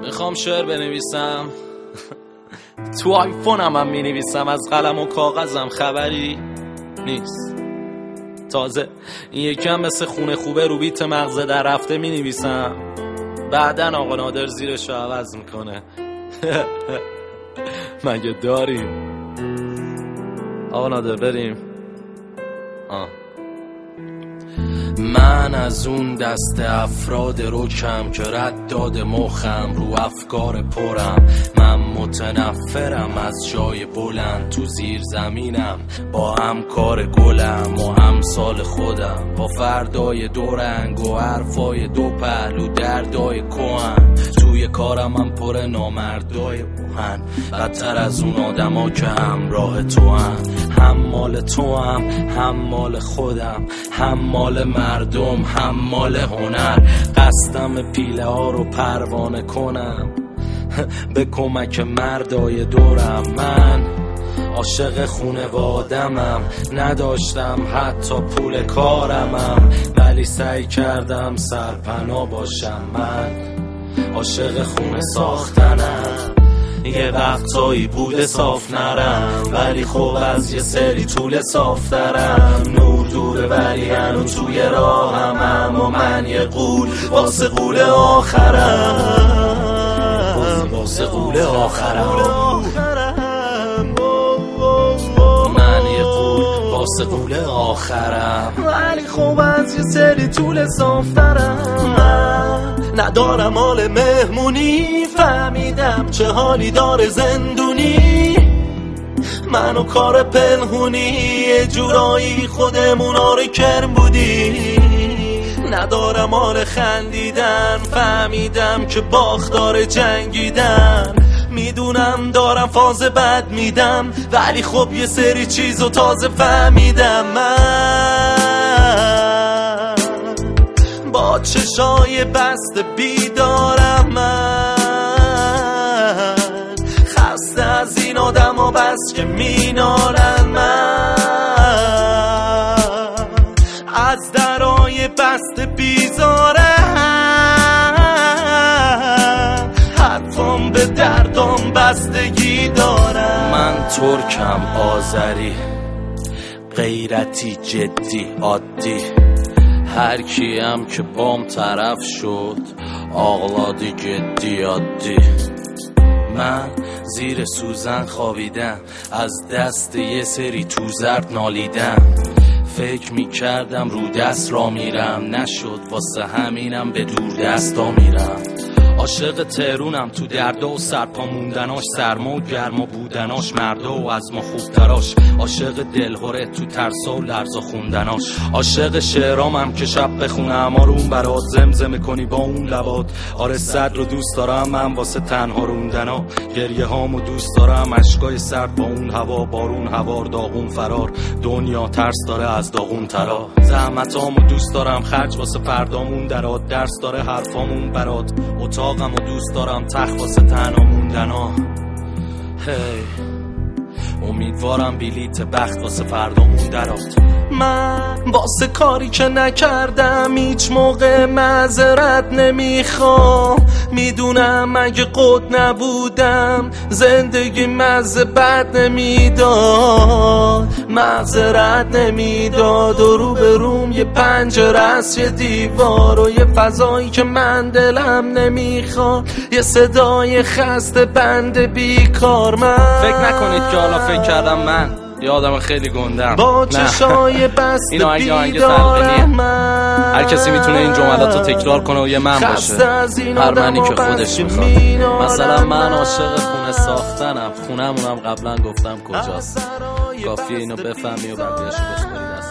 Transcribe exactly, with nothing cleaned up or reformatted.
میخوام شعر بنویسم تو آیفونم هم مینویسم، از قلم و کاغذم خبری نیست. تازه این یکی هم مثل خونه خوبه رو بیت مغزه در رفته مینویسم، بعدن آقا نادر زیرش رو عوض میکنه. مگه داریم؟ آقا نادر بریم. آه. من از اون دست افراد رکم که رد داده مخم رو افکار پرم. من متنفرم از جای بلند، تو زیر زمینم با همکار گلم و همسال خودم، با فردای دو رنگ و حرفای دو پهلو دردای کهن. توی کارم هم پر نامردای اوهن، بدتر از اون آدما که همراه تو هم هم مال تو هم هم مال خودم، هم مال مردم هم مال هنر. قصدم پیله ها رو پروانه کنم به کمک مردای دورم. من عاشق خونوادمم، نداشتم حتی پول کارمم، ولی سعی کردم سرپناه باشم. من عاشق خونه ساختنم، یه وقتایی بوده صاف نرم، ولی خب از یه سری طول صاف دارم. نور دوره ولی هنو توی راهم، اما من یه قول واسه قول آخرم، واسه قول آخرم. من یه قول واسه قول آخرم، ولی خب از یه سری طول صاف دارم. من ندارم حال مهمونی، فهمیدم چه حالی داره زندونی. منو کار پنهونی، یه جورایی خودمون آره کرم بودی. ندارم حال خندیدن، فهمیدم که باختار جنگیدن. میدونم دارم فاز بد میدم، ولی خب یه سری چیزو تازه فهمیدم. من با چشای بسته بیدارم، من خسته از این آدم ها بس که مینالن. من از درای بسته بیزارم، حرفام به دردم بستگی دارم. من ترکم آذری، غیرتی جدی عادی، هر کیم که بام طرف شد آغلادی جدی عادی. من زیر سوزن خوابیدم، از دست یه سری تو زرد نالیدم. فکر می کردم رو دست را میرم، نشد واسه همینم به دور دستا میرم. عاشق تهرونم، تو دردا و سرپا موندناش، سرما و گرما بودناش، مردا و از ما خوبتراش. عاشق دلهوره تو ترسا و لرزا خوندناش. عاشق شعرامم که شب بخونه اما رو اون برات زمزمه کنی با اون لبات. آره صد رو دوست دارم من واسه تنها روندنا، گریه هامو دوست دارم اشکای سرد با اون هوا. بارون هوار داغون فرار، دنیا ترس داره از داغون ترا. زحمتامو دوست دارم خرج واسه فردامون درات، درس داره حرفامون برات. اتاقمو دوست دارم تخت واسه تنها موندنا. هی امیدوارم بلیت بخت واسه فردامون درات. من واسه کاری که نکردم هیچ موقع معذرت نمیخوام. میدونم اگه قد نبودم زندگی مزه بد نمیداد، معذرت نمیداد. و رو به روم یه پنجره است، یه دیوار و یه فضایی که من دلم نمیخواد، یه صدای خسته بند بیکار. من فکر نکنید که حالا فکر کردم من یه آدم خیلی گندم، با چشای بسته بیدارم. هر کسی میتونه این جملات رو تکرار کنه و یه من باشه، هر منی که خودش میخواد. مثلا من عاشق خونه ساختنم، خونمونم قبلا گفتم کجاست، کافیه اینو بفهمی و بقیه‌شو بسپاری دست.